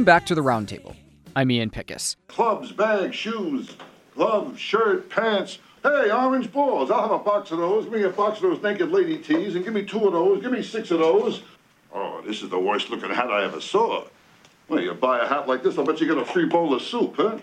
back to the Roundtable. I'm Ian Pickus. Clubs, bags, shoes, gloves, shirt, pants. Hey, orange balls. I'll have a box of those. Give me a box of those naked lady tees, and give me 2 of those. Give me 6 of those. Oh, this is the worst looking hat I ever saw. Well, you buy a hat like this, I'll bet you get a free bowl of soup, huh?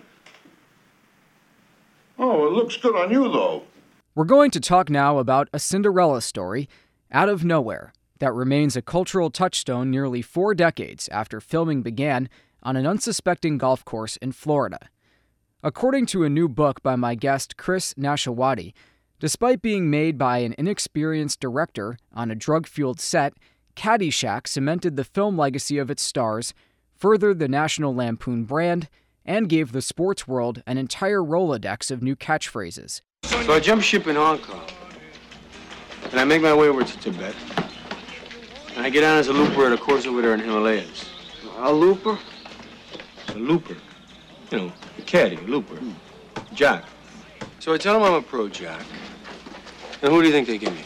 Oh, it looks good on you, though. We're going to talk now about a Cinderella story out of nowhere that remains a cultural touchstone nearly 4 decades after filming began on an unsuspecting golf course in Florida. According to a new book by my guest Chris Nashawaty, despite being made by an inexperienced director on a drug-fueled set, Caddyshack cemented the film legacy of its stars, furthered the National Lampoon brand, and gave the sports world an entire Rolodex of new catchphrases. So I jump ship in Hong Kong, and I make my way over to Tibet, and I get on as a looper at a course over there in Himalayas. A looper? A looper. You know, a caddy, a looper. Jack. So I tell them I'm a pro Jack. And who do you think they give me?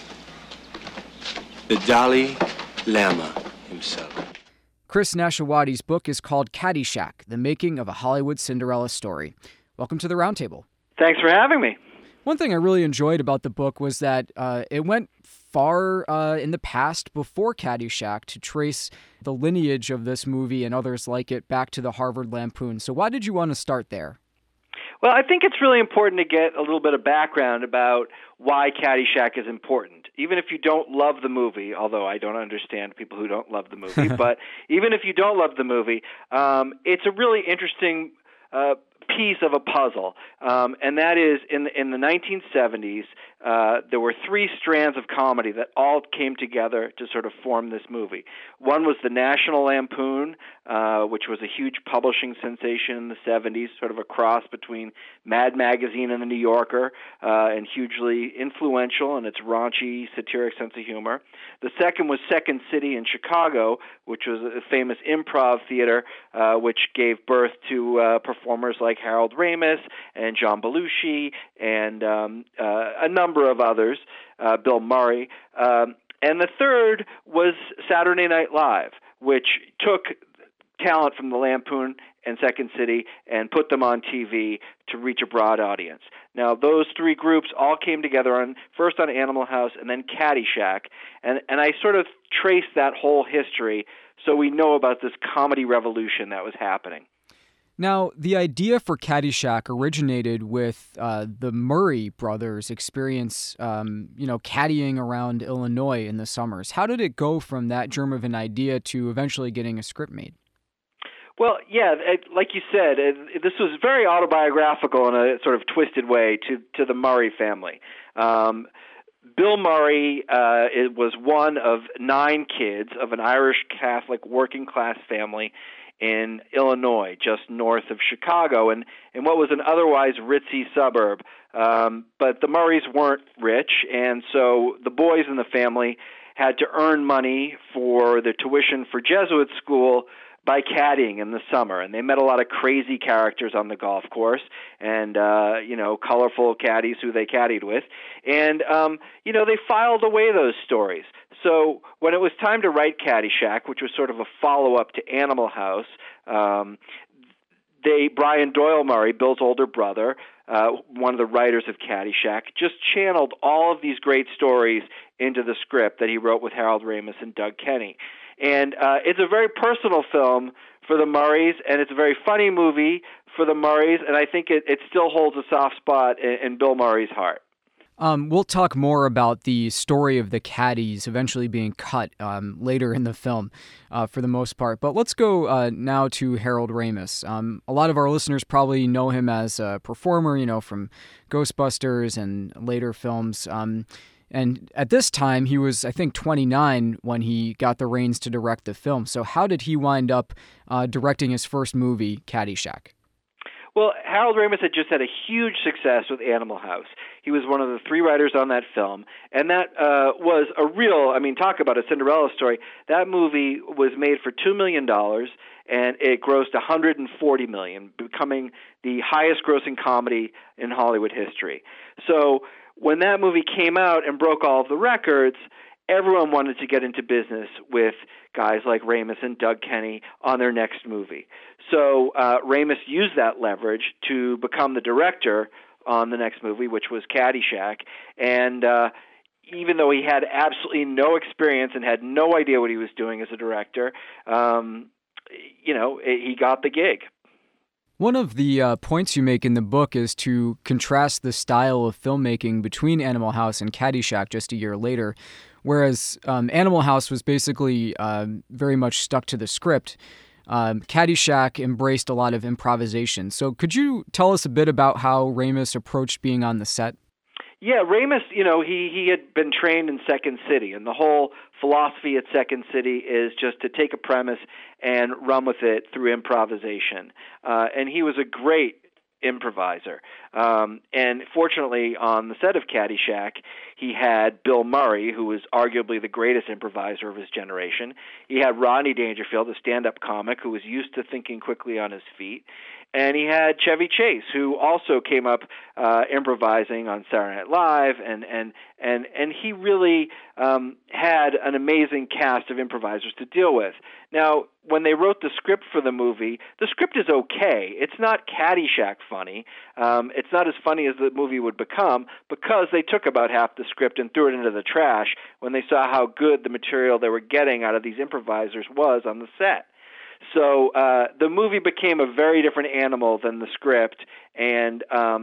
The Dalai Lama himself. Chris Nashawaty's book is called Caddyshack, The Making of a Hollywood Cinderella Story. Welcome to the Roundtable. Thanks for having me. One thing I really enjoyed about the book was that it went far in the past before Caddyshack to trace the lineage of this movie and others like it back to the Harvard Lampoon. So why did you want to start there? Well, I think it's really important to get a little bit of background about why Caddyshack is important. Even if you don't love the movie, although I don't understand people who don't love the movie, but even if you don't love the movie, it's a really interesting piece of a puzzle, and that is in the 1970s, there were 3 strands of comedy that all came together to sort of form this movie. One was the National Lampoon, which was a huge publishing sensation in the 70s, sort of a cross between Mad Magazine and the New Yorker, and hugely influential in its raunchy, satiric sense of humor. The second was Second City in Chicago, which was a famous improv theater, which gave birth to performers like Harold Ramis and John Belushi and a number of others, Bill Murray. And the third was Saturday Night Live, which took talent from the Lampoon and Second City and put them on TV to reach a broad audience. Now, those 3 groups all came together first on Animal House and then Caddyshack, and I sort of traced that whole history so we know about this comedy revolution that was happening. Now, the idea for Caddyshack originated with the Murray brothers' experience, caddying around Illinois in the summers. How did it go from that germ of an idea to eventually getting a script made? Well, yeah, like you said, this was very autobiographical in a sort of twisted way to the Murray family. Bill Murray was one of 9 kids of an Irish Catholic working-class family in Illinois, just north of Chicago, and in what was an otherwise ritzy suburb. But the Murrays weren't rich, and so the boys in the family had to earn money for the tuition for Jesuit school by caddying in the summer. And they met a lot of crazy characters on the golf course and, colorful caddies who they caddied with. And, they filed away those stories. So when it was time to write Caddyshack, which was sort of a follow-up to Animal House, Brian Doyle Murray, Bill's older brother, one of the writers of Caddyshack, just channeled all of these great stories into the script that he wrote with Harold Ramis and Doug Kenney. And it's a very personal film for the Murrays, and it's a very funny movie for the Murrays, and I think it still holds a soft spot in Bill Murray's heart. We'll talk more about the story of the caddies eventually being cut later in the film for the most part. But let's go now to Harold Ramis. A lot of our listeners probably know him as a performer, from Ghostbusters and later films. And at this time, he was, I think, 29 when he got the reins to direct the film. So how did he wind up directing his first movie, Caddyshack? Well, Harold Ramis had just had a huge success with Animal House. He was one of the 3 writers on that film, and that was a real, talk about a Cinderella story. That movie was made for $2 million, and it grossed $140 million, becoming the highest-grossing comedy in Hollywood history. So when that movie came out and broke all of the records, everyone wanted to get into business with guys like Ramis and Doug Kenney on their next movie. So Ramis used that leverage to become the director on the next movie, which was Caddyshack. And even though he had absolutely no experience and had no idea what he was doing as a director, he got the gig. One of the points you make in the book is to contrast the style of filmmaking between Animal House and Caddyshack just a year later, whereas Animal House was basically very much stuck to the script. Caddyshack embraced a lot of improvisation. So could you tell us a bit about how Ramis approached being on the set? Yeah, Ramis, he had been trained in Second City, and the whole philosophy at Second City is just to take a premise and run with it through improvisation. And he was a great improviser. And fortunately, on the set of Caddyshack, he had Bill Murray, who was arguably the greatest improviser of his generation. He had Rodney Dangerfield, a stand-up comic who was used to thinking quickly on his feet. And he had Chevy Chase, who also came up improvising on Saturday Night Live, and he really had an amazing cast of improvisers to deal with. Now, when they wrote the script for the movie, the script is okay. It's not Caddyshack funny. It's not as funny as the movie would become because they took about half the script and threw it into the trash when they saw how good the material they were getting out of these improvisers was on the set. So the movie became a very different animal than the script, and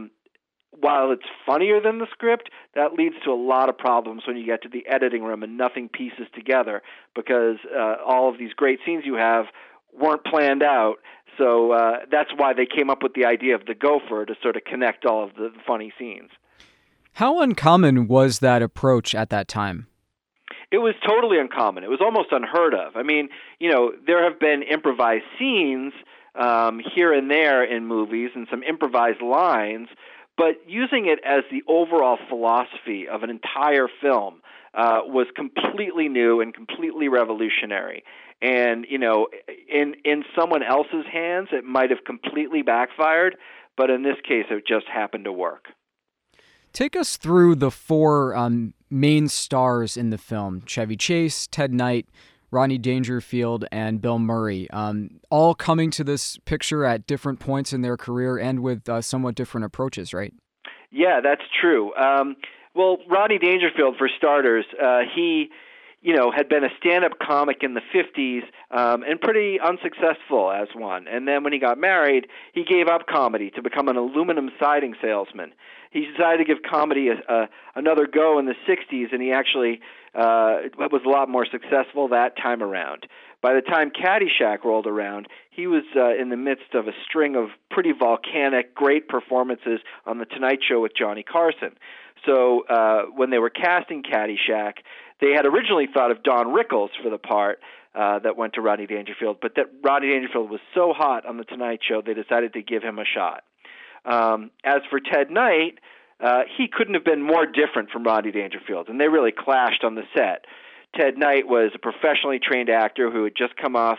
while it's funnier than the script, that leads to a lot of problems when you get to the editing room and nothing pieces together because all of these great scenes you have weren't planned out. So that's why they came up with the idea of the gopher to sort of connect all of the funny scenes. How uncommon was that approach at that time? It was totally uncommon. It was almost unheard of. I mean, there have been improvised scenes here and there in movies and some improvised lines, but using it as the overall philosophy of an entire film was completely new and completely revolutionary. And, in someone else's hands, it might have completely backfired, but in this case, it just happened to work. Take us through the four main stars in the film: Chevy Chase, Ted Knight, Rodney Dangerfield, and Bill Murray, all coming to this picture at different points in their career and with somewhat different approaches, right? Yeah, that's true. Well, Rodney Dangerfield, for starters, he had been a stand-up comic in the 50s and pretty unsuccessful as one. And then when he got married, he gave up comedy to become an aluminum siding salesman. He decided to give comedy another go in the 60s, and he actually was a lot more successful that time around. By the time Caddyshack rolled around, he was in the midst of a string of pretty volcanic, great performances on The Tonight Show with Johnny Carson. So when they were casting Caddyshack, they had originally thought of Don Rickles for the part that went to Rodney Dangerfield, but that Rodney Dangerfield was so hot on The Tonight Show, they decided to give him a shot. As for Ted Knight, he couldn't have been more different from Rodney Dangerfield, and they really clashed on the set. Ted Knight was a professionally trained actor who had just come off,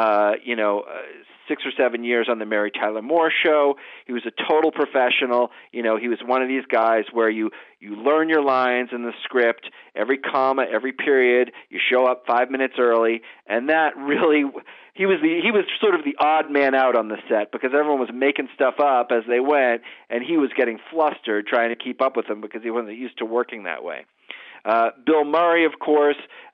6 or 7 years on the Mary Tyler Moore Show. He was a total professional. He was one of these guys where you learn your lines in the script, every comma, every period. You show up 5 minutes early, and that really, he was sort of the odd man out on the set because everyone was making stuff up as they went, and he was getting flustered trying to keep up with them because he wasn't used to working that way. Bill Murray, of course,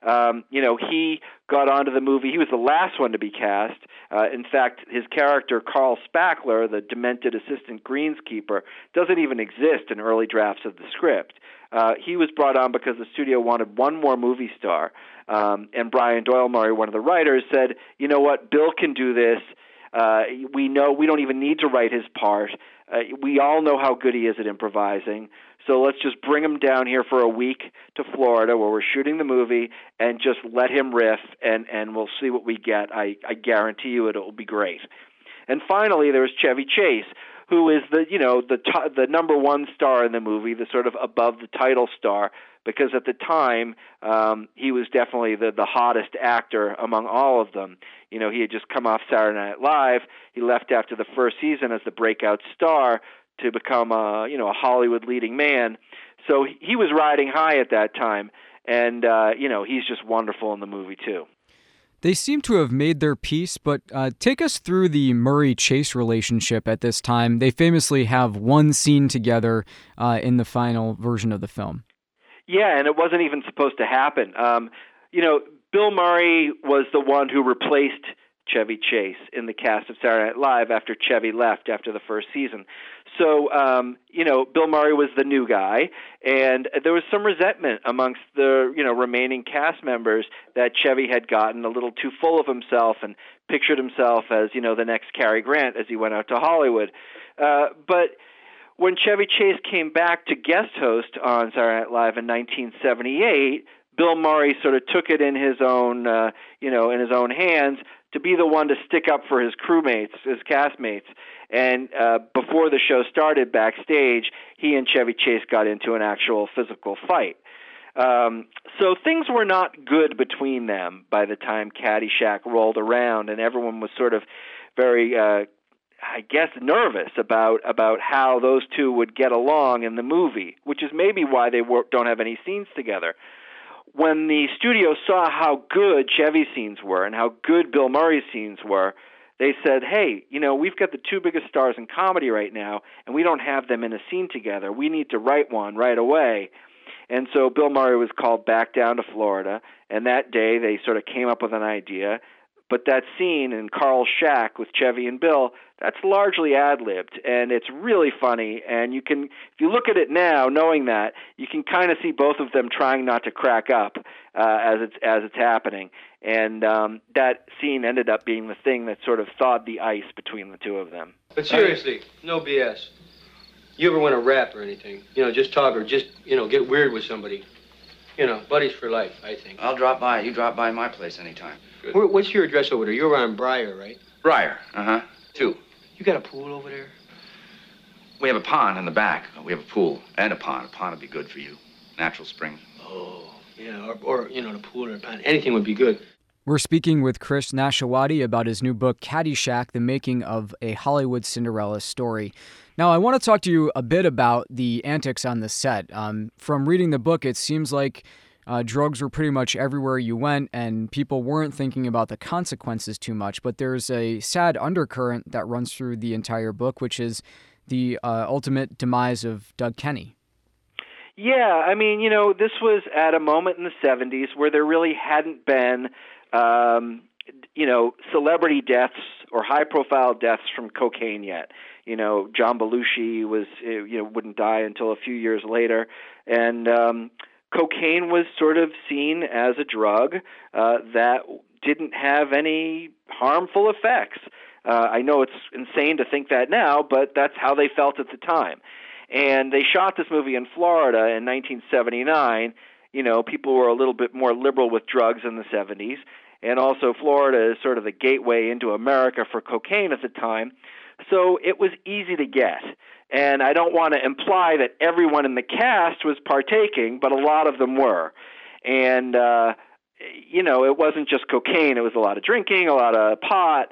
he got onto the movie. He was the last one to be cast. In fact, his character, Carl Spackler, the demented assistant greenskeeper, doesn't even exist in early drafts of the script. He was brought on because the studio wanted one more movie star. And Brian Doyle Murray, one of the writers, said, you know what, Bill can do this. We know we don't even need to write his part. We all know how good he is at improvising. So let's just bring him down here for a week to Florida where we're shooting the movie and just let him riff and we'll see what we get. I guarantee you it'll be great. And finally, there's Chevy Chase, who is the number one star in the movie, the sort of above the title star, because at the time he was definitely the hottest actor among all of them. He had just come off Saturday Night Live. He left after the first season as the breakout star to become a Hollywood leading man. So he was riding high at that time. And, he's just wonderful in the movie, too. They seem to have made their peace, but take us through the Murray-Chase relationship at this time. They famously have one scene together in the final version of the film. Yeah, and it wasn't even supposed to happen. Bill Murray was the one who replaced Chevy Chase in the cast of Saturday Night Live after Chevy left after the first season. So, Bill Murray was the new guy, and there was some resentment amongst the, remaining cast members that Chevy had gotten a little too full of himself and pictured himself as, the next Cary Grant as he went out to Hollywood. But when Chevy Chase came back to guest host on Saturday Night Live in 1978, Bill Murray sort of took it in his own, in his own hands to be the one to stick up for his crewmates, his castmates. And before the show started backstage, he and Chevy Chase got into an actual physical fight. So things were not good between them by the time Caddyshack rolled around, and everyone was sort of very, nervous about how those two would get along in the movie, which is maybe why they don't have any scenes together. When the studio saw how good Chevy's scenes were and how good Bill Murray's scenes were, they said, hey, we've got the two biggest stars in comedy right now, and we don't have them in a scene together. We need to write one right away. And so Bill Murray was called back down to Florida, and that day they sort of came up with an idea. But that scene in Carl's shack with Chevy and Bill, that's largely ad-libbed, and it's really funny. And you can, if you look at it now, knowing that, you can kind of see both of them trying not to crack up as it's happening. And that scene ended up being the thing that sort of thawed the ice between the two of them. But seriously, no BS. You ever want to rap or anything? Just talk or just, get weird with somebody. Buddies for life, I think. I'll drop by. You drop by my place anytime. What's your address over there? You're on Briar, right? Briar, 2. You got a pool over there? We have a pond in the back. We have a pool and a pond. A pond would be good for you. Natural spring. Oh, yeah, or the pool or a pond. Anything would be good. We're speaking with Chris Nashawati about his new book, Caddyshack, The Making of a Hollywood Cinderella Story. Now, I want to talk to you a bit about the antics on the set. From reading the book, it seems like drugs were pretty much everywhere you went, and people weren't thinking about the consequences too much. But there's a sad undercurrent that runs through the entire book, which is the ultimate demise of Doug Kenney. Yeah, I mean, this was at a moment in the 70s where there really hadn't been, celebrity deaths or high-profile deaths from cocaine yet. John Belushi wouldn't die until a few years later, and cocaine was sort of seen as a drug that didn't have any harmful effects. I know it's insane to think that now, but that's how they felt at the time. And they shot this movie in Florida in 1979. People were a little bit more liberal with drugs in the 70s. And also Florida is sort of the gateway into America for cocaine at the time. So it was easy to get. And I don't want to imply that everyone in the cast was partaking, but a lot of them were. And, it wasn't just cocaine. It was a lot of drinking, a lot of pot.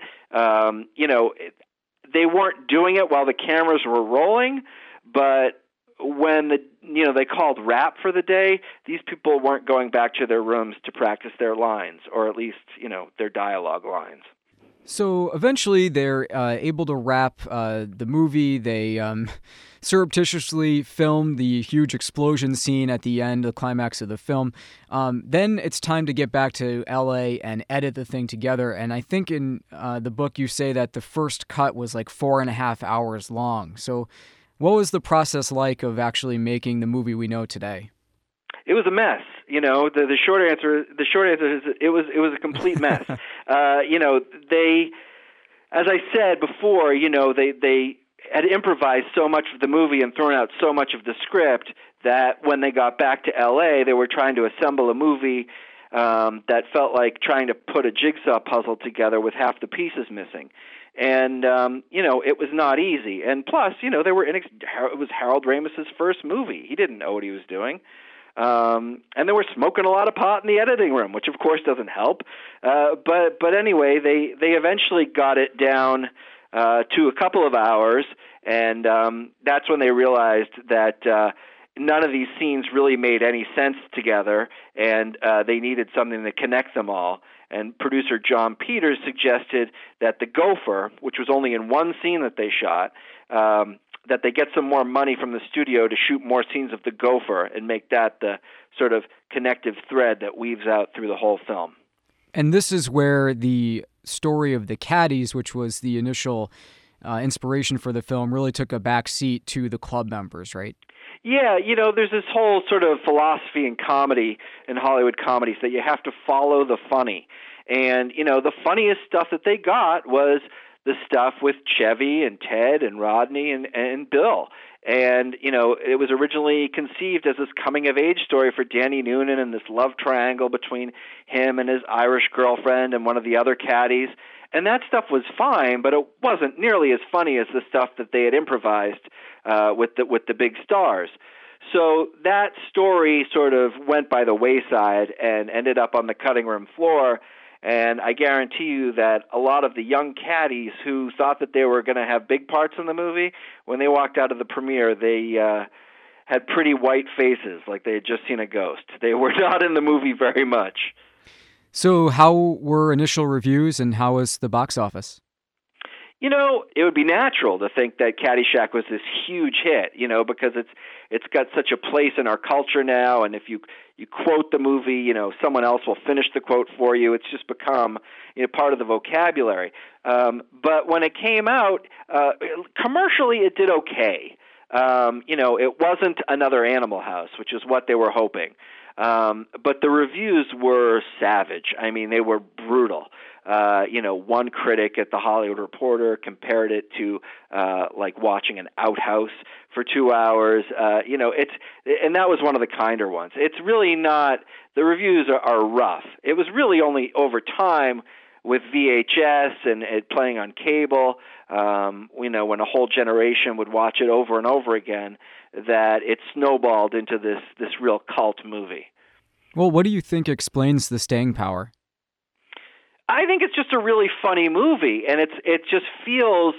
They weren't doing it while the cameras were rolling, but when they called rap for the day, these people weren't going back to their rooms to practice their lines, or at least, their dialogue lines. So eventually they're able to wrap the movie. They surreptitiously film the huge explosion scene at the end, the climax of the film. Then it's time to get back to L.A. and edit the thing together. And I think in the book you say that the first cut was like 4.5 hours long. So what was the process like of actually making the movie we know today? It was a mess. The short answer is it was a complete mess. They, as I said before, they had improvised so much of the movie and thrown out so much of the script that when they got back to L.A., they were trying to assemble a movie that felt like trying to put a jigsaw puzzle together with half the pieces missing. And, it was not easy. And plus, it was Harold Ramis's first movie. He didn't know what he was doing. And they were smoking a lot of pot in the editing room, which of course doesn't help. But anyway, they eventually got it down to a couple of hours, and that's when they realized that none of these scenes really made any sense together, and they needed something to connect them all. And producer John Peters suggested that the gopher, which was only in one scene that they shot, that they get some more money from the studio to shoot more scenes of the gopher and make that the sort of connective thread that weaves out through the whole film. And this is where the story of the caddies, which was the initial inspiration for the film, really took a back seat to the club members, right? Yeah, there's this whole sort of philosophy in comedy, in Hollywood comedies, that you have to follow the funny. And, the funniest stuff that they got was the stuff with Chevy and Ted and Rodney and Bill. And, it was originally conceived as this coming-of-age story for Danny Noonan and this love triangle between him and his Irish girlfriend and one of the other caddies. And that stuff was fine, but it wasn't nearly as funny as the stuff that they had improvised with the big stars. So that story sort of went by the wayside and ended up on the cutting room floor. And I guarantee you that a lot of the young caddies who thought that they were going to have big parts in the movie, when they walked out of the premiere, they had pretty white faces, like they had just seen a ghost. They were not in the movie very much. So how were initial reviews and how was the box office? It would be natural to think that Caddyshack was this huge hit, because it's got such a place in our culture now, and if you quote the movie, someone else will finish the quote for you. It's just become part of the vocabulary. But when it came out, commercially it did okay. It wasn't another Animal House, which is what they were hoping. But the reviews were savage. I mean, they were brutal. One critic at the Hollywood Reporter compared it to like watching an outhouse for 2 hours. And that was one of the kinder ones. It's really not. The reviews are rough. It was really only over time with VHS and it playing on cable, when a whole generation would watch it over and over again, that it snowballed into this real cult movie. Well, what do you think explains the staying power? I think it's just a really funny movie, and it feels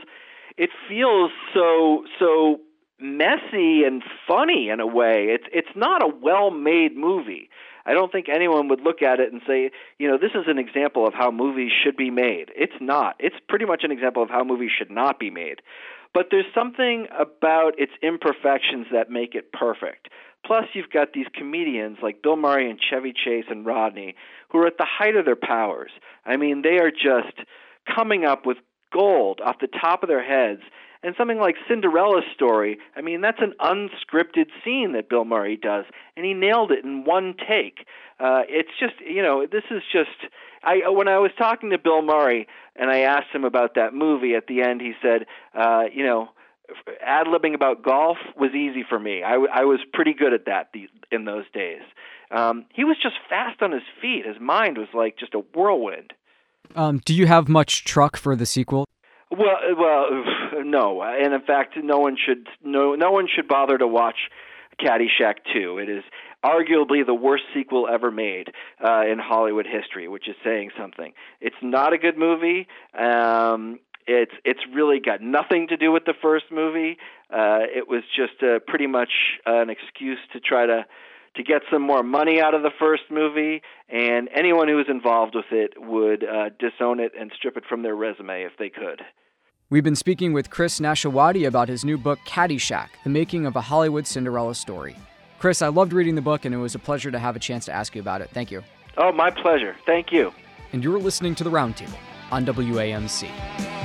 so messy and funny in a way. It's not a well-made movie. I don't think anyone would look at it and say, this is an example of how movies should be made. It's not. It's pretty much an example of how movies should not be made. But there's something about its imperfections that make it perfect. Plus, you've got these comedians like Bill Murray and Chevy Chase and Rodney who are at the height of their powers. I mean, they are just coming up with gold off the top of their heads. And something like Cinderella's story, I mean, that's an unscripted scene that Bill Murray does, and he nailed it in one take. It's just, this is just... when I was talking to Bill Murray and I asked him about that movie, at the end he said, ad-libbing about golf was easy for me. I was pretty good at that in those days. He was just fast on his feet. His mind was like just a whirlwind. Do you have much truck for the sequel? Well, no. And in fact, no one should bother to watch Caddyshack 2. It is arguably the worst sequel ever made in Hollywood history, which is saying something. It's not a good movie. It's really got nothing to do with the first movie. It was just pretty much an excuse to try to get some more money out of the first movie, and anyone who was involved with it would disown it and strip it from their resume if they could. We've been speaking with Chris Nashawaty about his new book, Caddyshack, The Making of a Hollywood Cinderella Story. Chris, I loved reading the book, and it was a pleasure to have a chance to ask you about it. Thank you. Oh, my pleasure. Thank you. And you're listening to The Roundtable on WAMC.